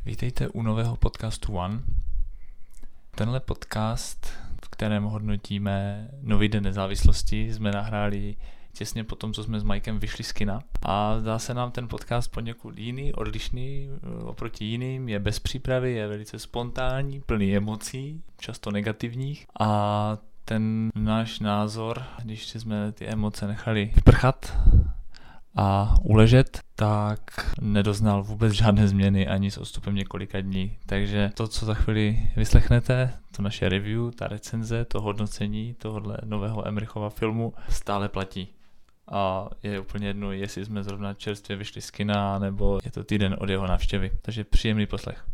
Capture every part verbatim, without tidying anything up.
Vítejte u nového podcastu One. Tenhle podcast, v kterém hodnotíme nový den nezávislosti, jsme nahráli těsně po tom, co jsme s Mikem vyšli z kina. A zdá se nám ten podcast poněkud jiný, odlišný oproti jiným, je bez přípravy, je velice spontánní, plný emocí, často negativních. A ten náš názor, když jsme ty emoce nechali vyprchat a uležet, tak nedoznal vůbec žádné změny ani s odstupem několika dní. Takže to, co za chvíli vyslechnete, to naše review, ta recenze, to hodnocení tohohle nového Emrichova filmu stále platí. A je úplně jedno, jestli jsme zrovna čerstvě vyšli z kina, nebo je to týden od jeho návštěvy. Takže příjemný poslech.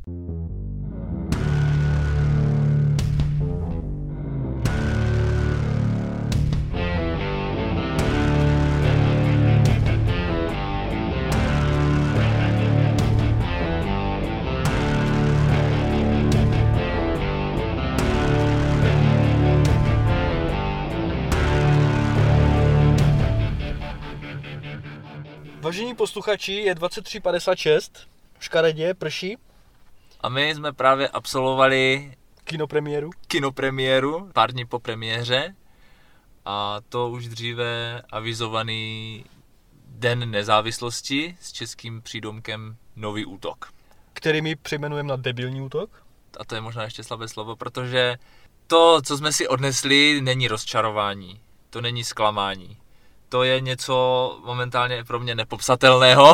Vážení posluchači, je dvacet tři padesát šest, v škaredě, prší. A my jsme právě absolvovali Kinopremiéru. Kinopremiéru, pár dní po premiéře. A to už dříve avizovaný Den nezávislosti s českým přídomkem Nový útok. Který my přejmenujeme na debilní útok. A to je možná ještě slabé slovo, protože to, co jsme si odnesli, není rozčarování. To není zklamání. To je něco momentálně pro mě nepopsatelného,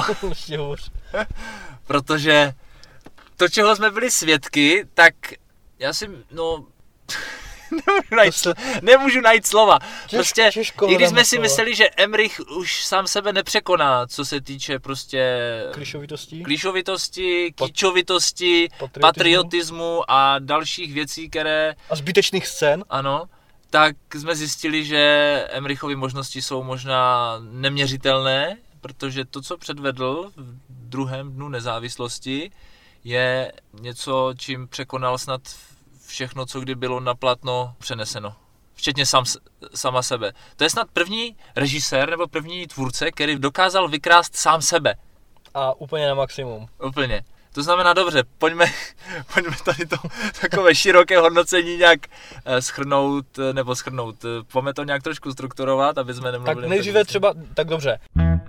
protože to, čeho jsme byli svědky, tak já si, no, nemůžu najít, sl- nemůžu najít slova. Prostě, i když jsme si mysleli, že Emrich už sám sebe nepřekoná, co se týče prostě klišovitosti, klišovitosti kýčovitosti, patriotismu. patriotismu a dalších věcí, které... A zbytečných scén. Ano. Tak jsme zjistili, že Emrichovy možnosti jsou možná neměřitelné, protože to, co předvedl v druhém dnu nezávislosti, je něco, čím překonal snad všechno, co kdy bylo na platno přeneseno. Včetně sam, sama sebe. To je snad první režisér nebo první tvůrce, který dokázal vykrást sám sebe. A úplně na maximum. Úplně. To znamená, dobře, pojďme, pojďme tady to takové široké hodnocení nějak shrnout, nebo shrnout. Pojďme to nějak trošku strukturovat, aby jsme nemluvili... Tak nejdříve třeba, tak dobře.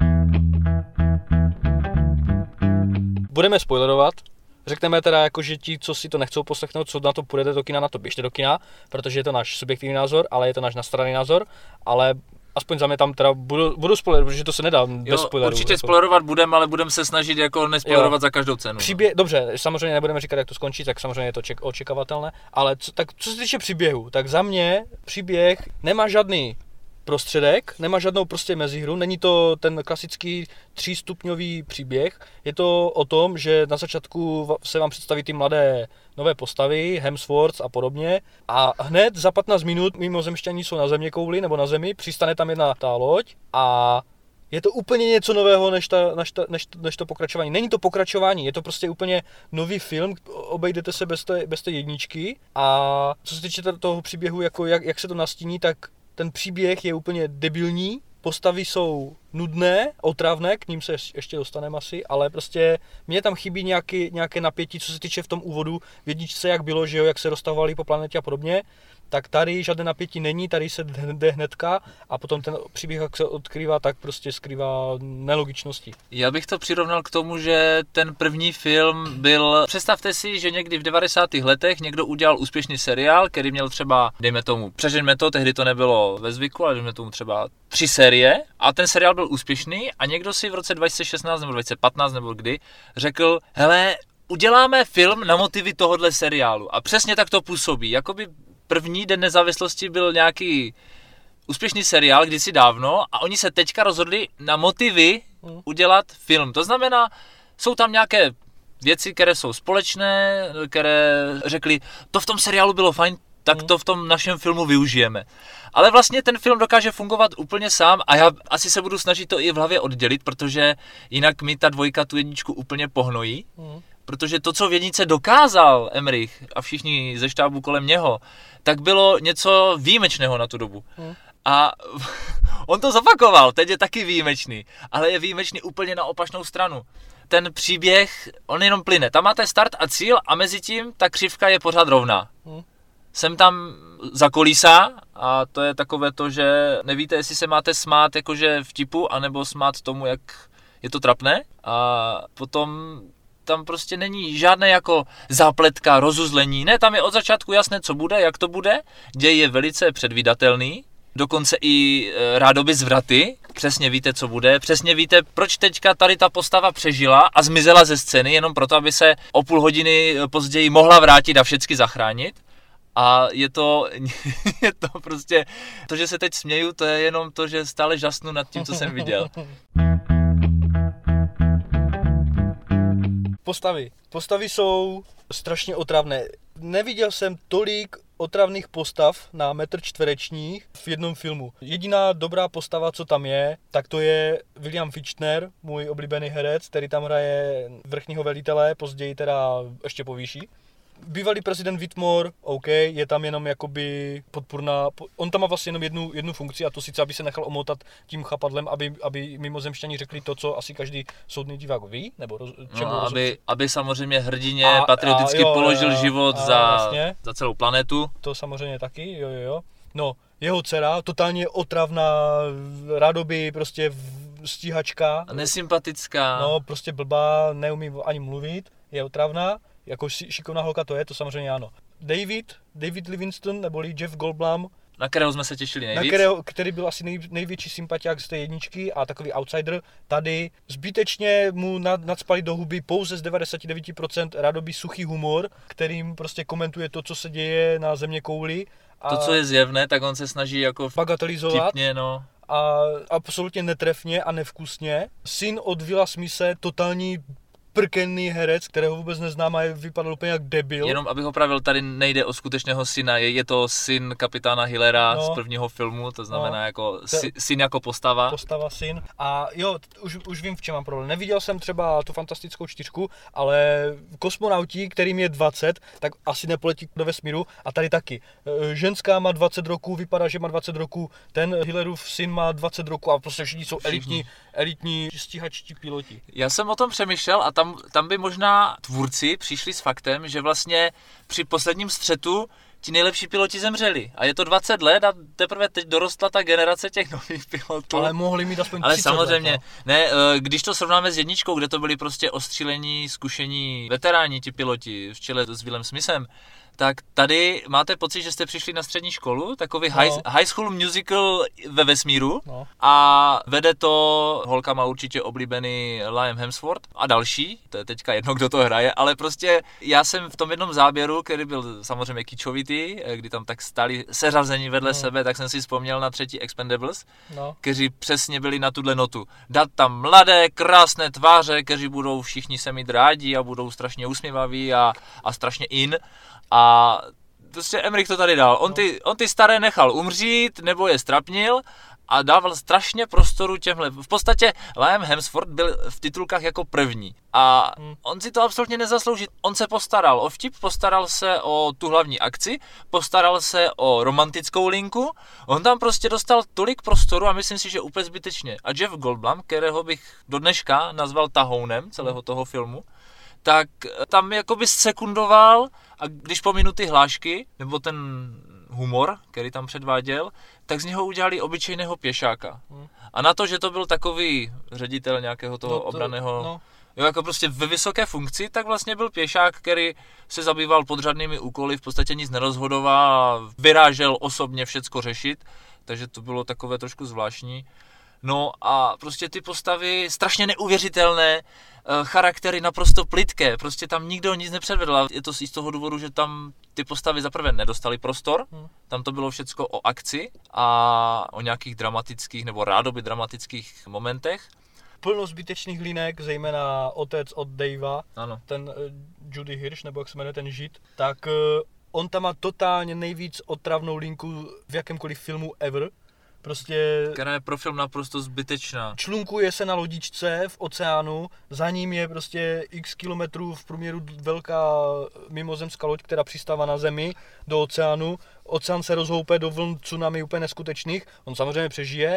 Budeme spoilerovat. Řekneme teda jako, že ti, co si to nechcou poslechnout, co na to půjdete do kina, na to běžte do kina, protože je to náš subjektivní názor, ale je to náš nastranný názor, ale... Aspoň za mě tam teda budu, budu spoilerovat, protože to se nedá bez jo, spoilerů. Určitě jako. spoilerovat budeme, ale budeme se snažit jako nespoilerovat jo. za každou cenu. Příběh, dobře, samozřejmě nebudeme říkat, jak to skončí, tak samozřejmě je to ček, očekávatelné, ale co, tak co se týče příběhu, tak za mě příběh nemá žádný prostředek, nemá žádnou prostě mezihru, není to ten klasický třístupňový příběh, je to o tom, že na začátku se vám představí ty mladé nové postavy, Hemsworth a podobně a hned za patnáct minut mimozemšťaní jsou na země kouli nebo na zemi, přistane tam jedna ta loď a je to úplně něco nového než, ta, než, ta, než, než to pokračování. Není to pokračování, je to prostě úplně nový film, obejdete se bez té, bez té jedničky a co se týče toho příběhu, jako jak, jak se to nastíní, tak ten příběh je úplně debilní, postavy jsou nudné, otravné, k ním se ještě dostaneme asi, ale prostě mně tam chybí nějaký, nějaké napětí, co se týče v tom úvodu, v jedničce, jak bylo, že jo, jak se roztahovali po planetě a podobně, tak tady žádné napětí není, tady se jde hnedka a potom ten příběh, jak se odkrývá, tak prostě skrývá nelogičnosti. Já bych to přirovnal k tomu, že ten první film byl, představte si, že někdy v devadesátých letech někdo udělal úspěšný seriál, který měl třeba, dejme tomu, přežeňme to, tehdy to nebylo ve zvyku, ale dejme tomu třeba tři série a ten seriál byl úspěšný a někdo si v roce dva tisíce šestnáct nebo dva tisíce patnáct nebo kdy řekl, hele, uděláme film na motivy tohohle seriálu a přesně tak to působí, jakoby první den nezávislosti byl nějaký úspěšný seriál kdysi dávno a oni se teďka rozhodli na motivy udělat film. To znamená, jsou tam nějaké věci, které jsou společné, které řekli, to v tom seriálu bylo fajn, tak to v tom našem filmu využijeme. Ale vlastně ten film dokáže fungovat úplně sám a já asi se budu snažit to i v hlavě oddělit, protože jinak mi ta dvojka tu jedničku úplně pohnojí. Protože to, co v jednice dokázal Emrich a všichni ze štábu kolem něho, tak bylo něco výjimečného na tu dobu. Hmm. A on to zopakoval, teď je taky výjimečný, ale je výjimečný úplně na opačnou stranu. ten příběh, on jenom plyne. Tam máte start a cíl a mezi tím ta křivka je pořád rovná. Hmm. Jsem tam zakolísá a to je takové to, že nevíte, jestli se máte smát jakože vtipu, anebo smát tomu, jak je to trapné. A potom tam prostě není žádné jako zápletka, rozuzlení. Ne, tam je od začátku jasné, co bude, jak to bude. Děj je velice předvídatelný. Dokonce i rádoby zvraty, přesně víte, co bude, přesně víte, proč teďka tady ta postava přežila a zmizela ze scény, jenom proto, aby se o půl hodiny později mohla vrátit a všecky zachránit. A je to, je to prostě, to, že se teď směju, to je jenom to, že stále žasnu nad tím, co jsem viděl. Postavy. Postavy jsou strašně otravné. Neviděl jsem tolik otravných postav na metr čtvereční v jednom filmu. Jediná dobrá postava, co tam je, tak to je William Fichtner, můj oblíbený herec, který tam hraje vrchního velitele, později teda ještě povýší. Bývalý prezident Whitmore, OK, je tam jenom jakoby podpůrná, on tam má vlastně jenom jednu, jednu funkci a to sice, aby se nechal omotat tím chapadlem, aby, aby mimozemšťani řekli to, co asi každý soudný divák ví, nebo roz, čemu no, aby, aby samozřejmě hrdině a, patrioticky a, jo, položil a, život a, za, vlastně, za celou planetu. To samozřejmě taky, jo, jo, jo. No, jeho dcera, totálně otravná, rádoby prostě stíhačka. Nesympatická. No, prostě blbá, neumí ani mluvit, je otravná. Jako šikovná holka to je, to samozřejmě ano. David, David Livingston, neboli Jeff Goldblum. Na kterého jsme se těšili nejvíc. Na kterého, který byl asi nej, největší sympatiák z té jedničky a takový outsider. Tady zbytečně mu nad, nadspali do huby pouze z devadesát devět procent rádoby suchý humor, kterým prostě komentuje to, co se děje na země kouli. A to, co je zjevné, tak on se snaží jako bagatelizovat. Vtipně, no. A absolutně netrefně a nevkusně. Syn od Willa Smithe, totální prkenný herec, kterého vůbec neznám a vypadal úplně jak debil. Jenom abych opravil, tady nejde o skutečného syna, je, je to syn kapitána Hillera no, z prvního filmu, to znamená no, jako sy, syn jako postava. Postava syn. A jo, už, už vím, v čem mám problém. Neviděl jsem třeba tu fantastickou čtyřku, ale kosmonauti, kterým je dvacet, tak asi nepoletí do vesmíru a tady taky. Ženská má dvacet roků, vypadá, že má dvacet roků, ten Hillerův syn má dvacet roků a prostě všichni jsou elitní, elitní stíhačtí piloti. Já jsem o tom přemýšlel a tam, tam by možná tvůrci přišli s faktem, že vlastně při posledním střetu ti nejlepší piloti zemřeli. A je to dvacet let a teprve teď dorostla ta generace těch nových pilotů. Ale mohli mít aspoň Ale třicet samozřejmě, let, no. Ne, když to srovnáme s jedničkou, kde to byli prostě ostřílení, zkušení veteráni ti piloti v čele s Willem Smithem, tak tady máte pocit, že jste přišli na střední školu, takový no. high, high school musical ve vesmíru no. a vede to, holka má určitě oblíbený Liam Hemsworth a další, to je teďka jedno, kdo to hraje, ale prostě já jsem v tom jednom záběru, který byl samozřejmě kýčovitý, kdy tam tak stáli seřazení vedle no. sebe, tak jsem si vzpomněl na třetí Expendables, no. kteří přesně byli na tuhle notu. Dát tam mladé, krásné tváře, kteří budou všichni se mít rádi a budou strašně usmívaví a, a strašně in. A prostě Emmerich to tady dal. On ty, on ty staré nechal umřít, nebo je strapnil a dával strašně prostoru těmhle. V podstatě Liam Hemsworth byl v titulkách jako první. A on si to absolutně nezaslouží. On se postaral o vtip, postaral se o tu hlavní akci, postaral se o romantickou linku. On tam prostě dostal tolik prostoru a myslím si, že úplně zbytečně. A Jeff Goldblum, kterého bych do dneška nazval tahounem celého toho filmu, tak tam jakoby sekundoval a když pominu ty hlášky, nebo ten humor, který tam předváděl, tak z něho udělali obyčejného pěšáka. Hmm. A na to, že to byl takový ředitel nějakého toho no to, obraného, no. jo, jako prostě ve vysoké funkci, tak vlastně byl pěšák, který se zabýval podřadnými úkoly, v podstatě nic nerozhodoval a vyrážel osobně všecko řešit, takže to bylo takové trošku zvláštní. No a prostě ty postavy strašně neuvěřitelné, charaktery naprosto plytké, prostě tam nikdo nic nepředvedl. Je to z toho důvodu, že tam ty postavy zaprvé nedostaly prostor, hmm. tam to bylo všecko o akci a o nějakých dramatických nebo rádoby dramatických momentech. Plno zbytečných linek, zejména otec od Davea, ano. ten uh, Judy Hirsch, nebo jak se jmenuje ten žid, tak uh, on tam má totálně nejvíc otravnou linku v jakémkoliv filmu ever. Prostě která je pro film naprosto zbytečná. Člunkuje se na lodičce v oceánu, za ním je prostě x kilometrů v průměru velká mimozemská loď, která přistává na zemi do oceánu. Oceán se rozhoupe do vln tsunami úplně neskutečných, on samozřejmě přežije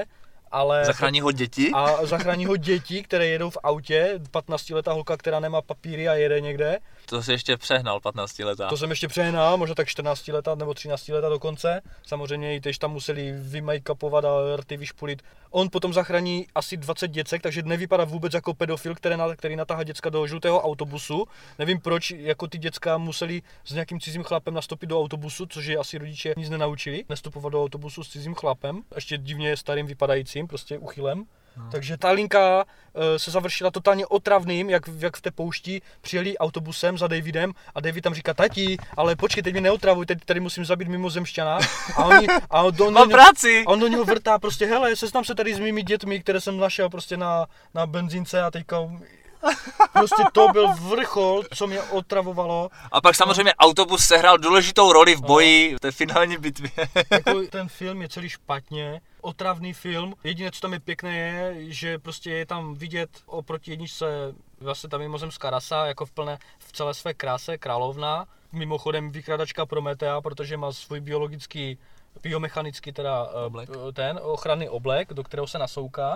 ale... Zachrání ho děti? A zachrání ho děti, které jedou v autě, patnáctiletá holka, která nemá papíry a jede někde. To jsi ještě přehnal, patnáctiletá. To jsem ještě přehnal, možná tak čtrnáctiletá nebo třináctiletá dokonce. Samozřejmě i tež tam museli vymake-upovat a rty vyšpulit. On potom zachrání asi dvacet děcek, takže nevypadá vůbec jako pedofil, který, na, který natáhá děcka do žlutého autobusu. Nevím proč, jako ty děcka museli s nějakým cizím chlapem nastoupit do autobusu, což je asi rodiče nic nenaučili, nastupovat do autobusu s cizím chlapem, ještě divně starým vypadajícím, prostě uchylem. No. Takže ta linka uh, se završila totálně otravným, jak, jak v té poušti přijeli autobusem za Davidem a David tam říká, tati, ale počkej, teď mě neotravuj, teď tady musím zabít mimozemšťana. A, oni, a on, on, Mám do práci! A on do něho vrtá prostě, hele, seznam se tady s mými dětmi, které jsem našel prostě na, na benzínce a teďka... Prostě to byl vrchol, co mě otravovalo. A pak samozřejmě autobus sehrál důležitou roli v boji, v té finální bitvě. Jako ten film je celý špatně, otravný film. Jediné, co tam je pěkné, je, že prostě je tam vidět oproti jedničce vlastně ta mimozemská rasa, jako v plné, v celé své kráse, královna. Mimochodem vykradačka Prometea, protože má svůj biologický, biomechanický teda oblek. ten ochranný oblek, do kterého se nasouká.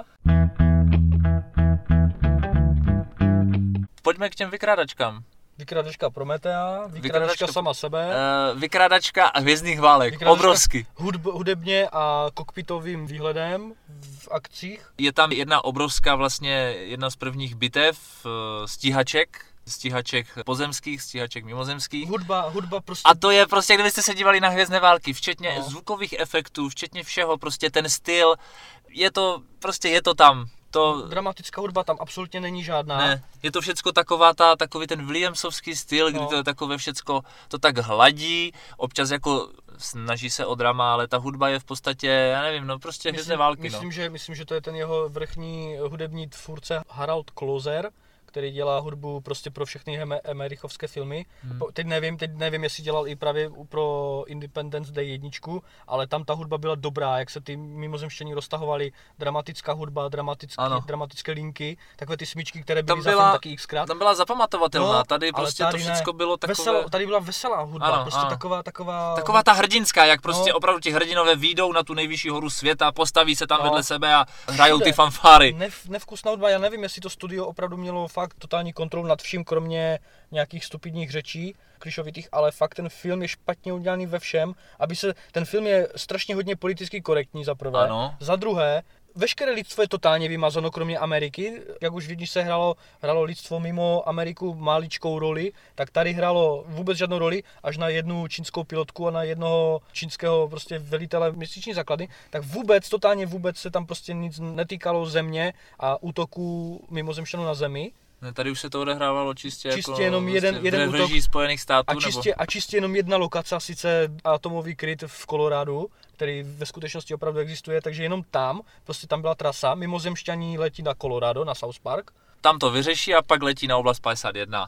Pojďme k těm vykrádačkám. Vykrádačka Prometea, vykrádačka, vykrádačka sama sebe. Uh, vykrádačka a hvězdných válek, vykrádačka obrovsky. Hudb, hudebně a kokpitovým výhledem v akcích. Je tam jedna obrovská vlastně, jedna z prvních bitev, uh, stíhaček. Stíhaček pozemských, stíhaček mimozemských. Hudba, hudba prostě... A to je prostě, kdybyste se dívali na Hvězdné války, včetně no. zvukových efektů, včetně všeho, prostě ten styl, je to, prostě je to tam. To... Dramatická hudba tam absolutně není žádná. Ne, je to všecko taková ta, takový ten Williamsovský styl, kdy no. to je takové všecko, to tak hladí, občas jako snaží se o drama, ale ta hudba je v podstatě, já nevím, no prostě Hvězdné války. Myslím, no. že, myslím, že to je ten jeho vrchní hudební tvůrce Harald Kloser, který dělá hudbu prostě pro všechny Emerichovské filmy. Hmm. Teď nevím, teď nevím, jestli dělal i právě pro Independence Day jedničku, ale tam ta hudba byla dobrá, jak se ty mimozemštění roztahovaly, dramatická hudba, dramatické, dramatické linky, takové ty smyčky, které byly za film taky xkrát. Tam byla zapamatovatelná, no, tady prostě tady to všechno bylo takové... Veselo, tady byla veselá hudba, ano, prostě ano. taková, taková... Taková ta hrdinská, jak prostě no. opravdu ti hrdinové výjdou na tu nejvyšší horu světa, postaví se tam no. vedle sebe a hrajou ty fanfáry. Nev, nevkusná hudba, já nevím, jestli to studio opravdu mělo fakt totální kontrolu nad vším, kromě nějakých stupidních řečí, klišovitých, ale fakt ten film je špatně udělaný ve všem, aby se, ten film je strašně hodně politicky korektní za prvé, ano. za druhé, veškeré lidstvo je totálně vymazano, kromě Ameriky, jak už vidíš se hrálo, hrálo lidstvo mimo Ameriku maličkou roli, tak tady hrálo vůbec žádnou roli, až na jednu čínskou pilotku a na jednoho čínského prostě velitele měsíční základy, tak vůbec, totálně vůbec se tam prostě nic netýkalo země a útoků mimozemšťanů na zemi. Ne, tady už se to odehrávalo čistě, čistě jako jenom jeden, jeden útok Spojených států. A čistě, nebo... a čistě jenom jedna lokace, sice atomový kryt v Kolorádu, který ve skutečnosti opravdu existuje, takže jenom tam, prostě tam byla trasa, mimozemšťaní letí na Colorado, na South Park. Tam to vyřeší a pak letí na oblast padesát jedna.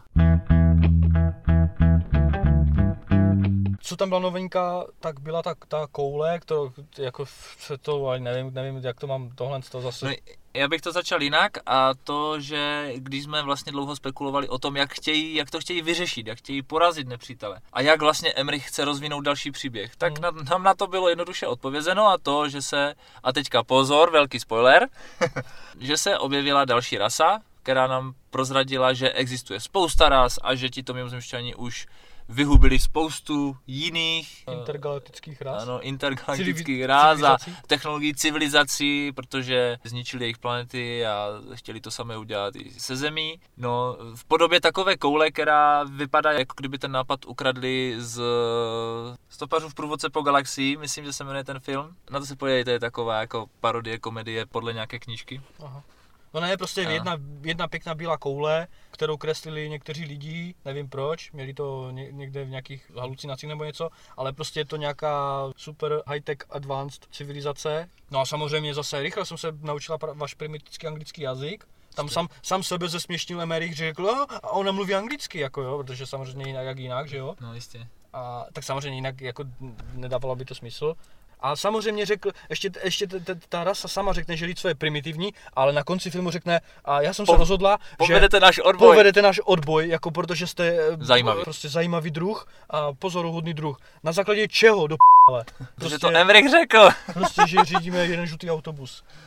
Co tam byla novinka, tak byla ta, ta koule, kterou, jako se to, ale nevím, nevím, jak to mám tohle to zase... No, já bych to začal jinak a to, že když jsme vlastně dlouho spekulovali o tom, jak chtějí, jak to chtějí vyřešit, jak chtějí porazit nepřítele a jak vlastně Emmerich chce rozvinout další příběh, tak hmm. nám na to bylo jednoduše odpovězeno a to, že se, a teďka pozor, velký spoiler, že se objevila další rasa, která nám prozradila, že existuje spousta ras a že tito mimozemšťani už vyhubili spoustu jiných intergalaktických ráz, ano, intergalaktických ráz a technologií civilizací, protože zničili jejich planety a chtěli to samé udělat i se Zemí. No, v podobě takové koule, která vypadá, jako kdyby ten nápad ukradli z Stopařů v průvodce po galaxii, myslím, že se jmenuje ten film. Na to se podívejte, je taková jako parodie, komedie podle nějaké knížky. Aha. No ne, prostě jedna, jedna pěkná bílá koule, kterou kreslili někteří lidi, nevím proč, měli to někde v nějakých halucinacích nebo něco, ale prostě je to nějaká super high-tech advanced civilizace. No a samozřejmě zase rychle jsem se naučila váš primitický anglický jazyk. Tam sám, sám sebe zesměšnil Emmerich, řekl, a ona mluví anglicky, jako jo, protože samozřejmě jinak jak jinak, že jo. No jistě. A tak samozřejmě jinak jako nedávalo by to smysl. A samozřejmě řekl, ještě, ještě t, t, ta rasa sama řekne, že lidstvo je primitivní, ale na konci filmu řekne, a já jsem se po, rozhodla, povedete že náš odboj. povedete náš odboj, jako protože jste zajímavý. Prostě zajímavý druh a pozoruhodný druh. Na základě čeho do p***le? Protože prostě, to Emmerich řekl. Prostě, že řídíme jeden žlutý autobus.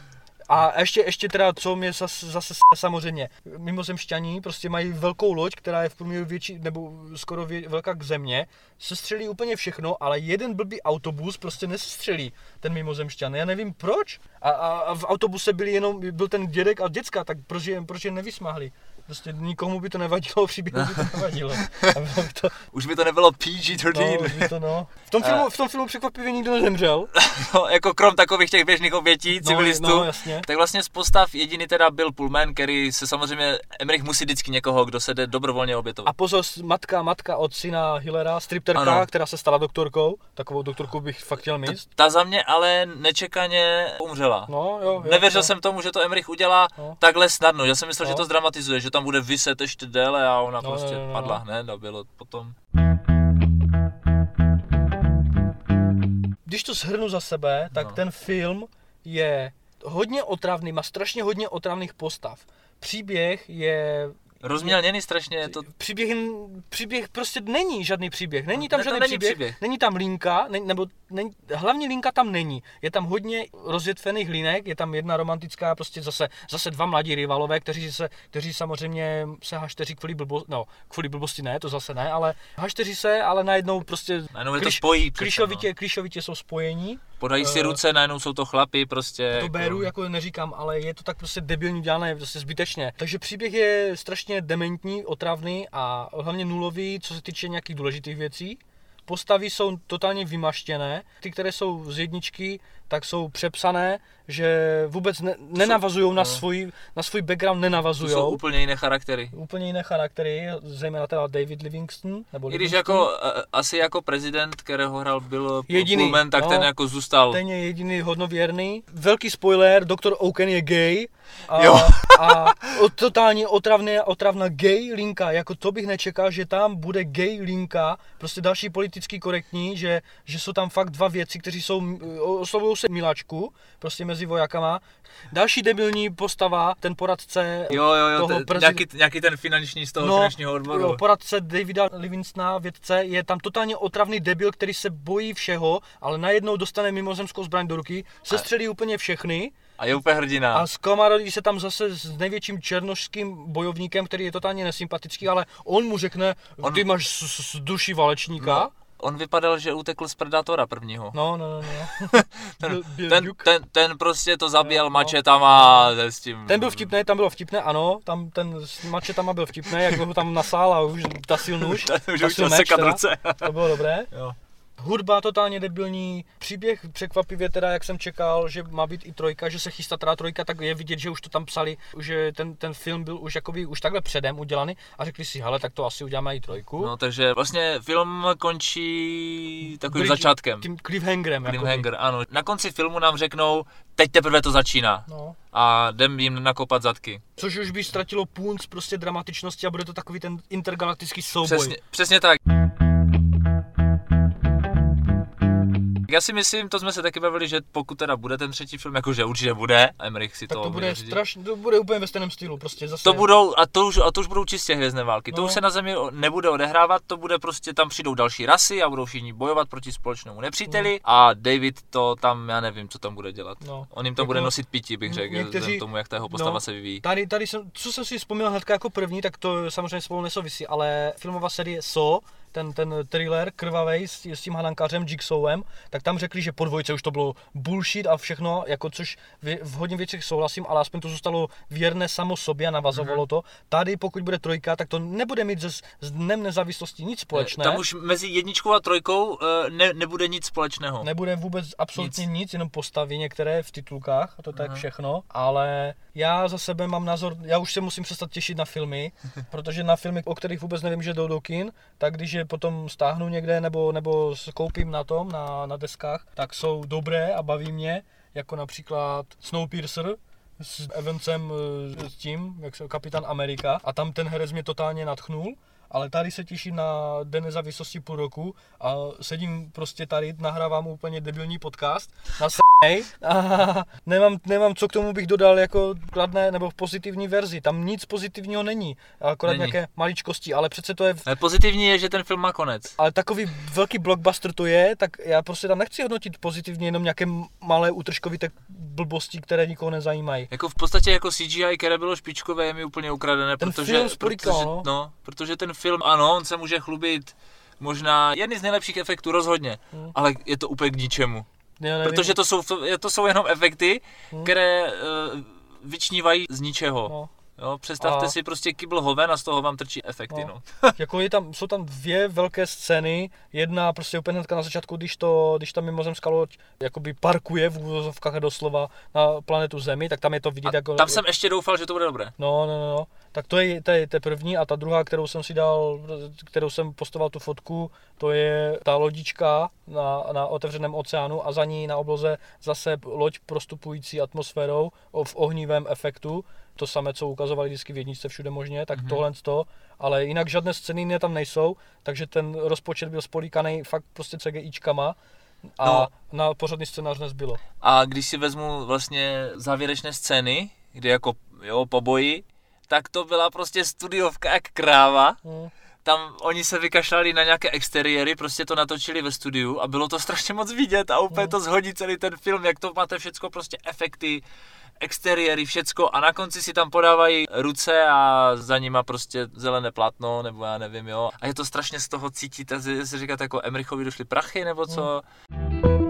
A ještě, ještě teda, co mě zase, zase samozřejmě, mimozemšťaní prostě mají velkou loď, která je v průměru větší, nebo skoro vě, velká k země, sestřelí úplně všechno, ale jeden blbý autobus prostě nesestřelí ten mimozemšťan. Já nevím proč. A, a, a v autobuse byli jenom, byl ten dědek a děcka, tak proč je, proč je nevysmáhli? Prostě nikomu by to nevadilo, příběhu by to nevadilo. By to... Už by to nebylo P G třináct. No, už by to no. V tom filmu, v tom filmu překvapivě nikdo nezemřel. No, jako krom takových těch běžných obětí civilistů, no, no, jasně. Tak vlastně z postav jediný teda byl Pullman, který se samozřejmě, Emmerich musí vždycky někoho, kdo se jde dobrovolně obětovat. A pozor, matka, matka od syna Hillera, stripterka, ano. která se stala doktorkou, takovou doktorku bych fakt chtěl mít. Ta za mě ale nečekaně umřela. No, jo, jo, Nevěřil jo. jsem tomu, že to Emmerich udělá no. takhle snadno. Já jsem myslel, no. že to zdramatizuje, že tam bude vyset ještě déle a ona no, prostě no, no, padla no. hned a bylo potom. Když to shrnu za sebe, tak no. ten film je hodně otravný, má strašně hodně otravných postav. Příběh je... Rozmělněný strašně je to... Příběh, příběh prostě není žádný příběh, není tam ne, žádný není příběh, příběh, není tam linka, ne, nebo ne, hlavní linka tam není. Je tam hodně rozjetvených linek, je tam jedna romantická, prostě zase, zase dva mladí rivalové, kteří, se, kteří samozřejmě se hašteří kvůli blbosti, no kvůli blbosti ne, to zase ne, ale hašteří se, ale najednou prostě najednou je to spojí, klišovitě, no. klišovitě jsou spojení. Podají si ruce, najednou jsou to chlapy, prostě... To beru, jako neříkám, ale je to tak prostě debilní dělané, prostě zbytečně. Takže příběh je strašně dementní, otravný a hlavně nulový, co se týče nějakých důležitých věcí. Postavy jsou totálně vymaštěné, ty, které jsou z jedničky, tak jsou přepsané, že vůbec ne, nenavazují na svůj, na svůj background, nenavazují. To jsou úplně jiné charaktery. Úplně jiné charaktery, zejména teda David Livingston. Nebo I když Livingston. jako, asi jako prezident, kterého hrál byl jediný, Pullman, tak no, ten jako zůstal. Ten je jediný hodnověrný. Velký spoiler, doktor Oaken je gay. A, jo. a totálně otravná, otravná gay linka, jako to bych nečekal, že tam bude gay linka, prostě další politicky korektní, že, že jsou tam fakt dva věci, kteří jsou, oslovují se miláčku, prostě mezi vojákama. Další debilní postava, ten poradce jo, jo, jo, toho te, prezid... nějaký, nějaký ten finanční z toho no, finančního odboru. Jo, poradce Davida Livingstona, vědce, je tam totálně otravný debil, který se bojí všeho, ale najednou dostane mimozemskou zbraň do ruky, sestřelí a... úplně všechny. A je úplně hrdina. A zkamaradí se tam zase s největším černošským bojovníkem, který je totálně nesympatický, ale on mu řekne, on... ty máš s, s duší válečníka. No, on vypadal, že utekl z Predátora prvního. No, no, no, no. ten, byl, byl ten, ten, ten prostě to zabíjel no, mačetama no. s tím. Ten byl vtipný, tam bylo vtipné, ano, tam ten s mačetama byl vtipný, jak ho tam nasál a už tasil nůž, tasil meč, to bylo dobré. Jo. Hudba totálně debilní, příběh překvapivě teda, jak jsem čekal, že má být i trojka, že se chystá teda trojka, tak je vidět, že už to tam psali, že ten, ten film byl už jakoby už takhle předem udělaný a řekli si, hele, tak to asi uděláme i trojku. No takže vlastně film končí takovým Bridge, začátkem. Tím cliffhangerem. Cliffhanger, ano. Na konci filmu nám řeknou, teď teprve to začíná. No. A jdem jim nakopat zadky. Což už by ztratilo punc prostě dramatičnosti a bude to takový ten intergalaktický souboj. Přesně, přesně tak. Já si myslím, to jsme se taky bavili, že pokud teda bude ten třetí film, jakože určitě bude, Emmerich si tak to to bude strašně, to bude úplně ve stejném stylu, prostě zase. To budou, a to už, a to už budou čistě hvězdné války, no. To už se na Zemi nebude odehrávat, to bude prostě, tam přijdou další rasy a budou všichni bojovat proti společnému nepříteli no. A David to tam, já nevím, co tam bude dělat. No. On jim tam jako, bude nosit pití, bych řekl, někteří, tomu, jak ta jeho postava no, se vyvíjí. Tady, tady jsem, co jsem si vzpomněl hnedka jako první, tak to samozřejmě spolu nesouvisí, ale filmová série Saw, ten, ten thriller krvavej s, s tím hanankářem Jigsawem, tak tam řekli, že po dvojce už to bylo bullshit a všechno, jako což v, v hodně věcech souhlasím, ale aspoň to zůstalo věrné samo sobě a navazovalo mm-hmm. to. Tady pokud bude trojka, tak to nebude mít s, s Dnem nezávislosti nic společného. Tam už mezi jedničkou a trojkou ne, nebude nic společného. Nebude vůbec absolutně nic, nic jenom postavy některé v titulkách a to tak mm-hmm. všechno, ale já za sebe mám názor, já už se musím přestat těšit na filmy, protože na filmy, o kterých vůbec nevím, že jdou do kin, tak když je potom stáhnu někde nebo, nebo koupím na tom, na, na deskách, tak jsou dobré a baví mě, jako například Snowpiercer s Evansem, s tím, jak se Kapitán Amerika, a tam ten herec mě totálně nadchnul, ale tady se těším na Den nezávislosti půl roku a sedím prostě tady, nahrávám úplně debilní podcast na a nemám, nemám co k tomu bych dodal jako kladné nebo v pozitivní verzi. Tam nic pozitivního není, akorát není. Nějaké maličkosti, ale přece to je... V... Ale pozitivní je, že ten film má konec. Ale takový velký blockbuster to je, tak já prostě tam nechci hodnotit pozitivně jenom nějaké malé útržkovité blbosti, které nikoho nezajímají. Jako v podstatě jako C G I, které bylo špičkové, je mi úplně ukradené, ten protože, film spolikal, protože, no. no, protože ten film, ano, on se může chlubit možná jedny z nejlepších efektů rozhodně, hmm. ale je to úplně k ničemu. Protože to jsou, to, to jsou jenom efekty, hmm. které uh, vyčnívají z ničeho. No. Jo, představte a... si prostě kýbl hoven a z toho vám trčí efekty. No. No. Jako je tam, jsou tam dvě velké scény, jedna prostě úplně hnedka na začátku, když, to, když ta mimozemská loď jakoby parkuje v úvozovkách doslova na planetu Zemi, tak tam je to vidět a jako... tam jsem ještě doufal, že to bude dobré. No, no, no, no. Tak to je, to je, to je první a ta druhá, kterou jsem si dal, kterou jsem postoval tu fotku, to je ta lodička na, na otevřeném oceánu a za ní na obloze zase loď prostupující atmosférou v ohnivém efektu. To samé, co ukazovali vždycky v jedničce všude možně, tak mm-hmm. tohle to, ale jinak žádné scény tam nejsou, takže ten rozpočet byl spolíkaný fakt prostě CGIčkama a no. na pořadný scénář nezbylo. A když si vezmu vlastně závěrečné scény, kde jako jo, po boji, tak to byla prostě studiovka jak kráva. Mm. Tam oni se vykašlali na nějaké exteriéry, prostě to natočili ve studiu a bylo to strašně moc vidět a úplně mm. to zhodí celý ten film, jak to máte všecko, prostě efekty, exteriéry, všecko a na konci si tam podávají ruce a za nima prostě zelené plátno, nebo já nevím, jo. A je to strašně z toho cítíte, si říkáte jako Emrichovi došly prachy, nebo co. Mm.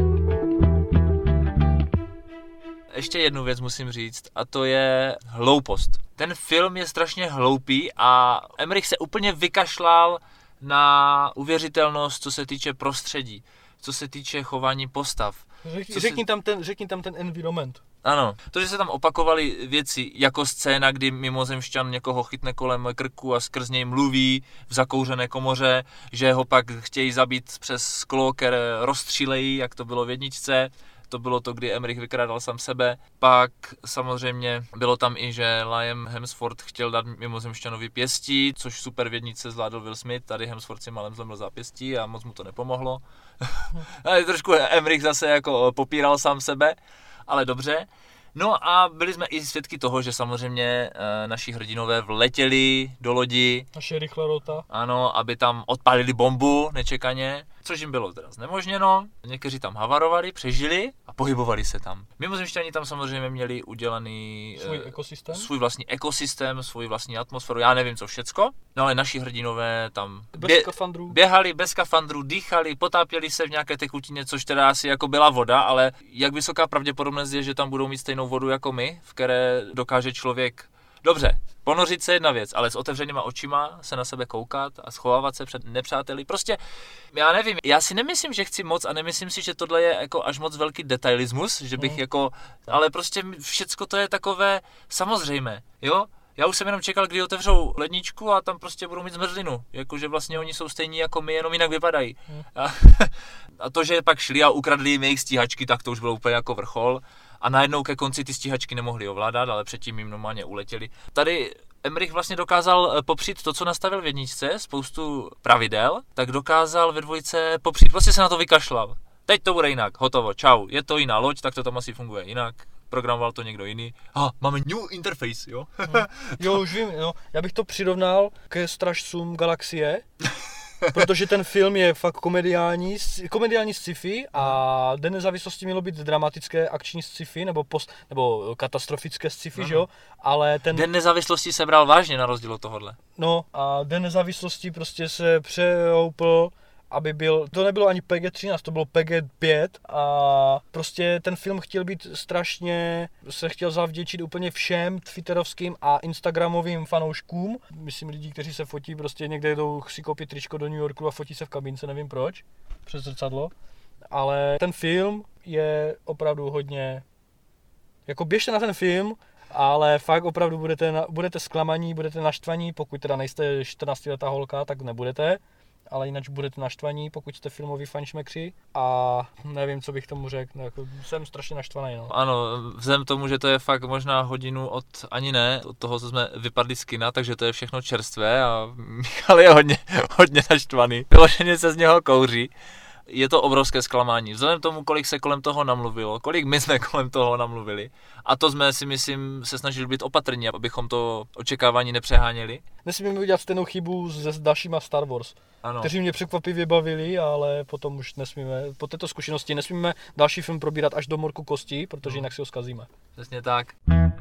Ještě jednu věc musím říct a to je hloupost. Ten film je strašně hloupý a Emmerich se úplně vykašlal na uvěřitelnost, co se týče prostředí, co se týče chování postav. Řekni, řekni, se... tam, ten, řekni tam ten environment. Ano, to, že se tam opakovaly věci jako scéna, kdy mimozemšťan někoho chytne kolem krku a skrz něj mluví v zakouřené komoře, že ho pak chtějí zabít přes sklo, které rozstřílejí, jak to bylo v jedničce. To bylo to, kdy Emmerich vykrádal sám sebe. Pak samozřejmě bylo tam i, že Liam Hemsworth chtěl dát mimozemšťanovi pěstí, což super v jedničce zvládl Will Smith. Tady Hemsworth si malem zlomil zápěstí a moc mu to nepomohlo. Ale trošku Emmerich zase jako popíral sám sebe, ale dobře. No a byli jsme i svědky toho, že samozřejmě e, naši hrdinové vletěli do lodi. Naše rychle rota. Ano, aby tam odpálili bombu nečekaně, což jim bylo teda znemožněno. Někteří tam havarovali, přežili a pohybovali se tam. Mimozemšťani tam samozřejmě měli udělaný svůj ekosystém, svůj vlastní ekosystém, svůj vlastní atmosféru, já nevím co všecko. No ale naši hrdinové tam bez bě- skafandrů. běhali bez skafandrů, dýchali, potápěli se v nějaké tekutině, což teda asi jako byla voda, ale jak vysoká pravděpodobnost je, že tam budou mít stejnou vodu jako my, v které dokáže člověk, dobře, ponořit se jedna věc, ale s otevřenýma očima se na sebe koukat a schovávat se před nepřáteli. Prostě, já nevím, já si nemyslím, že chci moc a nemyslím si, že tohle je jako až moc velký detailismus, že bych mm. jako, ale prostě všecko to je takové samozřejmé, jo? Já už jsem jenom čekal, kdy otevřou ledničku a tam prostě budou mít zmrzlinu, jakože vlastně oni jsou stejní jako my, jenom jinak vypadají. Mm. A, a to, že pak šli a ukradli jim jejich stíhačky, tak to už bylo úplně jako vrchol. A najednou ke konci ty stíhačky nemohli ovládat, ale předtím jim normálně uletěli. Tady Emmerich vlastně dokázal popřít to, co nastavil v jedničce, spoustu pravidel, tak dokázal ve dvojce popřít, prostě se na to vykašlal. Teď to bude jinak, hotovo, čau, je to jiná loď, tak to tam asi funguje jinak. Programoval to někdo jiný. A máme new interface, jo? No. Jo, už vím, no. Já bych to přirovnal ke Strážcům galaxie. Protože ten film je fakt komediální, komediální sci-fi a Den nezávislosti mělo být dramatické akční sci-fi nebo, post, nebo katastrofické sci-fi, že jo? Ale ten... Den nezávislosti se bral vážně na rozdíl od tohohle. No a Den nezávislosti prostě se přehoupl, aby byl, to nebylo ani P G třináct, to bylo P G pět a prostě ten film chtěl být strašně, se chtěl zavděčit úplně všem twitterovským a instagramovým fanouškům, myslím lidí, kteří se fotí, prostě někde jdou si koupit tričko do New Yorku a fotí se v kabince, nevím proč, přes zrcadlo, ale ten film je opravdu hodně, jako běžte na ten film, ale fakt opravdu budete, na, budete zklamaní, budete naštvaní, pokud teda nejste čtrnáctiletá holka, tak nebudete. Ale jinak budete naštvaní, pokud jste filmoví fanšmekři a nevím, co bych tomu řekl, jako, jsem strašně naštvaný. No. Ano, vzhledem tomu, že to je fakt možná hodinu od, ani ne, od toho, co jsme vypadli z kina, takže to je všechno čerstvé a Michal je hodně, hodně naštvaný, vyloženě se z něho kouří. je to obrovské zklamání. Vzhledem k tomu, kolik se kolem toho namluvilo, kolik my jsme kolem toho namluvili. A to jsme si myslím se snažili být opatrní, abychom to očekávání nepřeháněli. Nesmíme udělat stejnou chybu s dalšíma Star Wars, ano. Kteří mě překvapivě bavili, ale potom už nesmíme, po této zkušenosti nesmíme další film probírat až do morku kosti, protože jinak si ho zkazíme. Přesně tak.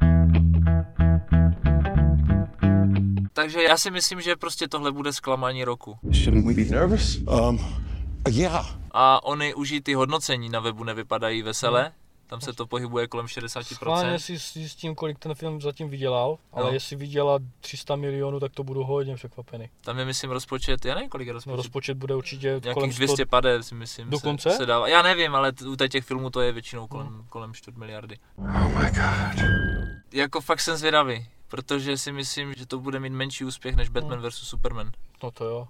Takže já si myslím, že prostě tohle bude zklamání roku. Shouldn't we be nervous? Um, yeah. A ony už i ty hodnocení na webu nevypadají veselé. Tam se to pohybuje kolem šedesát procent. Schválně si s tím, kolik ten film zatím vydělal, ale no. Jestli vydělá tři sta milionů, tak to budu hodně překvapený. Tam je, myslím, rozpočet, já nevím, kolik je rozpočet. No, rozpočet bude určitě nějakých kolem dvě stě padesát, si myslím, dokonce? Se, se dává. Já nevím, ale u těch filmů to je většinou kolem, hmm. kolem čtvrt miliardy. Oh my god. Jako fakt jsem zvědavý, protože si myslím, že to bude mít menší úspěch než Batman hmm. versus Superman. No to jo.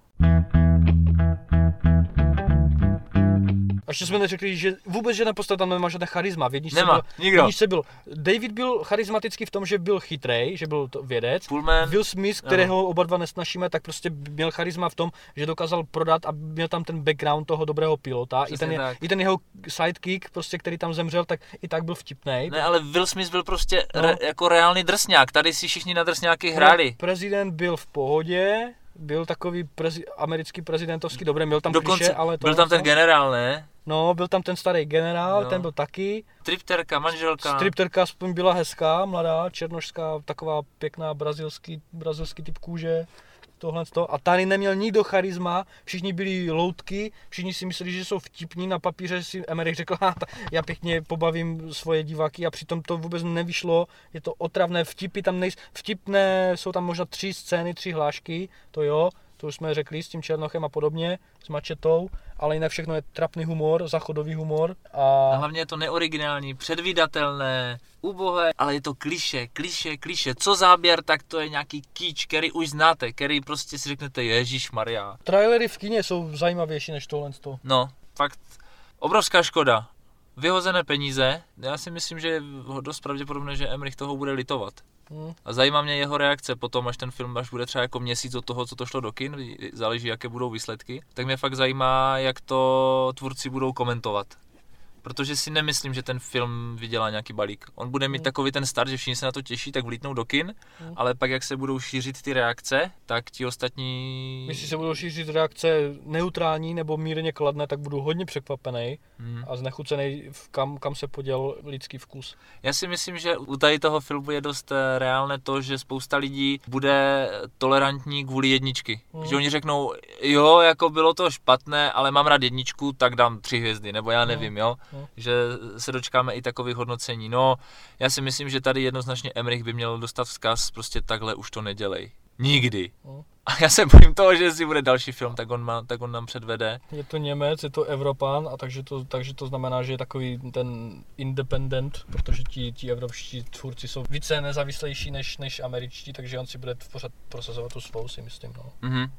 A ještě jsme neřekli, že vůbec žádná postava tam nemá žádné charisma. V jedničce nemá, byl, nikdo. V jedničce byl, David byl charismatický v tom, že byl chytrej, že byl to vědec. Pullman. Will Smith, kterého oba dva nesnažíme, tak prostě měl charisma v tom, že dokázal prodat a měl tam ten background toho dobrého pilota. I ten, I ten jeho sidekick, prostě, který tam zemřel, tak i tak byl vtipnej. Ne, ale Will Smith byl prostě no. re, jako reálný drsňák. Tady si všichni na drsňáky hráli. Prezident byl v pohodě. Byl takový prezi- americký prezidentovský, dobré, byl tam dokonce, kliše, ale to... Byl tam ten generál, ne? No, byl tam ten starý generál, no. Ten byl taky. Stripterka, manželka. Stripterka aspoň byla hezká, mladá, černošská, taková pěkná brazilský, brazilský typ kůže. Tohle to. A tady neměl nikdo charisma, všichni byli loutky, všichni si mysleli, že jsou vtipní, na papíře si Emmerich řekl, já pěkně pobavím svoje diváky a přitom to vůbec nevyšlo, je to otravné, vtipy tam nejsou, vtipné, jsou tam možná tři scény, tři hlášky, to jo, to už jsme řekli s tím Černochem a podobně, s Mačetou, ale jinak všechno je trapný humor, záchodový humor. A... a hlavně je to neoriginální, předvídatelné, ubohé, ale je to kliše, kliše, kliše. Co záběr, tak to je nějaký kýč, který už znáte, který prostě si řeknete, ježišmarja. Trailery v kině jsou zajímavější než tohle. No, fakt obrovská škoda. Vyhozené peníze, já si myslím, že je dost pravděpodobné, že Emmerich toho bude litovat. Hmm. A zajímá mě jeho reakce potom, až ten film až bude třeba jako měsíc od toho, co to šlo do kin, záleží, jaké budou výsledky, tak mě fakt zajímá, jak to tvůrci budou komentovat. Protože si nemyslím, že ten film vydělá nějaký balík. On bude mít hmm. takový ten start, že všichni se na to těší, tak vlítnou do kin, hmm. ale pak jak se budou šířit ty reakce, tak ti ostatní... Jestli se budou šířit reakce neutrální nebo mírně kladné, tak budu hodně překvapený hmm. a znechucený, kam, kam se poděl lidský vkus. Já si myslím, že u tady toho filmu je dost reálné to, že spousta lidí bude tolerantní kvůli jedničky. Hmm. Že oni řeknou, jo, jako bylo to špatné, ale mám rád jedničku, tak dám tři hvězdy, nebo já nevím, hmm. jo. Že se dočkáme i takových hodnocení. No, já si myslím, že tady jednoznačně Emmerich by měl dostat vzkaz, prostě takhle už to nedělej. Nikdy. A já se bojím toho, že si bude další film, tak on, má, tak on nám předvede. Je to Němec, je to Evropan, a takže to, takže to znamená, že je takový ten independent, protože ti, ti evropští tvůrci jsou více nezávislejší než, než američtí, takže on si bude pořád prosazovat tu svou, si myslím. No. Mm-hmm.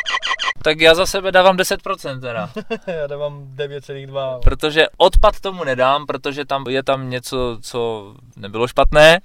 Tak já za sebe dávám deset procent teda. Já dávám devět celá dva. Protože odpad tomu nedám, protože tam je tam něco, co nebylo špatné,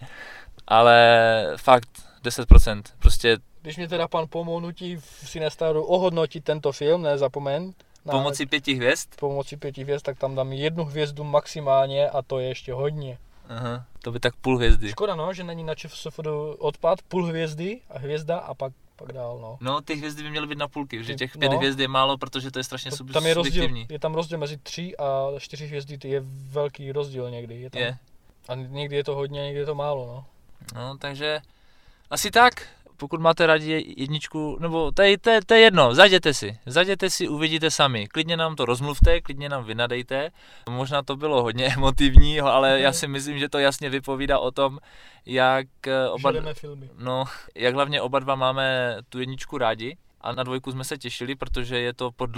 ale fakt deset procent. Prostě... Když mě teda pan Pomo nutí v Cinestaru ohodnotit tento film, nezapomeň. Pomocí pěti hvězd? Pomocí pěti hvězd, tak tam dám jednu hvězdu maximálně a to je ještě hodně. Aha, to by tak půl hvězdy. Škoda no, že není na ČSFD odpad, půl hvězdy a hvězda a pak pak dál, no. No, ty hvězdy by měly být na půlky, že těch pět no. hvězd je málo, protože to je strašně sub- tam je rozdíl, subjektivní. Je tam rozdíl mezi tři a čtyři hvězdy, je velký rozdíl někdy. Je tam. Je. A někdy je to hodně, někdy je to málo, no. No, takže asi tak. Pokud máte rádi jedničku, nebo to je, to, je, to je jedno, zajděte si, zajděte si, uvidíte sami, klidně nám to rozmluvte, klidně nám vynadejte, možná to bylo hodně emotivní, ale já si myslím, že to jasně vypovídá o tom, jak oba, filmy. No, jak hlavně oba dva máme tu jedničku rádi a na dvojku jsme se těšili, protože je to po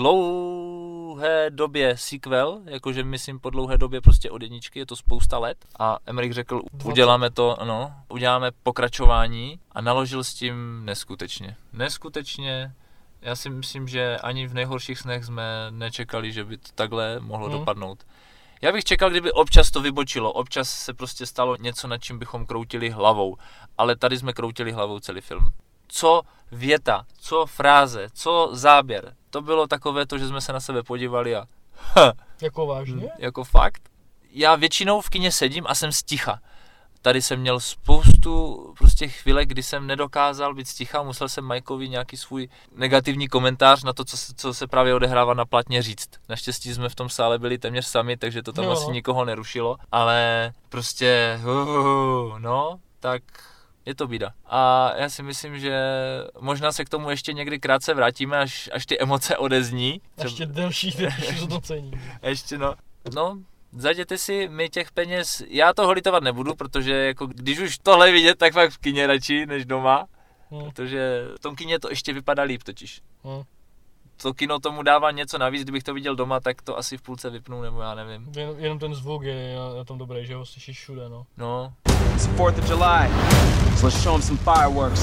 dlouhé době sequel, jakože myslím po dlouhé době prostě od jedničky, je to spousta let a Emmerich řekl, uděláme to, no, uděláme pokračování a naložil s tím neskutečně. Neskutečně, já si myslím, že ani v nejhorších snech jsme nečekali, že by to takhle mohlo hmm. dopadnout. Já bych čekal, kdyby občas to vybočilo, občas se prostě stalo něco, nad čím bychom kroutili hlavou, ale tady jsme kroutili hlavou celý film. Co věta, co fráze, co záběr, to bylo takové to, že jsme se na sebe podívali a Jako vážně? Jako fakt. Já většinou v kině sedím a jsem sticha. Tady jsem měl spoustu prostě chvílek, kdy jsem nedokázal být sticha, musel jsem Mikeovi nějaký svůj negativní komentář na to, co se, co se právě odehrává na platně říct. Naštěstí jsme v tom sále byli téměř sami, takže to tam no. asi nikoho nerušilo, ale prostě, uh, no, tak je to bída. A já si myslím, že možná se k tomu ještě někdy krátce vrátíme, až, až ty emoce odezní. Ještě delší, delší zhodnocení. Ještě no, no. Zajděte si, my těch peněz, já toho litovat nebudu, protože jako když už tohle vidět, tak fakt v kině radši než doma, hmm. protože v tom kině to ještě vypadá líp totiž. Hmm. To kino tomu dává něco navíc, kdybych to viděl doma, tak to asi v půlce vypnu, nebo já nevím. Jen, jenom ten zvuk je na, na tom dobrý, že ho slyšíš všude, no. No. It's fourth of July, so let's show them some fireworks.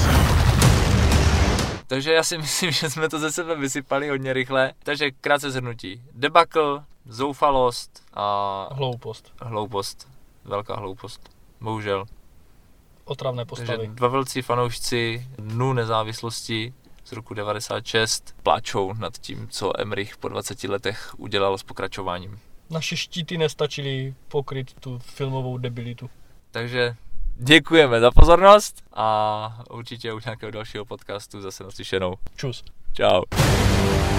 Takže já si myslím, že jsme to ze sebe vysypali hodně rychle, takže krátce shrnutí. Debakl, zoufalost a... Hloupost. Hloupost. Velká hloupost. Bohužel. Otravné postavy. Takže dva velcí fanoušci Dnu nezávislosti z roku devadesát šest pláčou nad tím, co Emmerich po dvaceti letech udělal s pokračováním. Naše štíty nestačily pokryt tu filmovou debilitu. Takže děkujeme za pozornost a určitě u nějakého dalšího podcastu zase naslyšenou. Čus. Čau.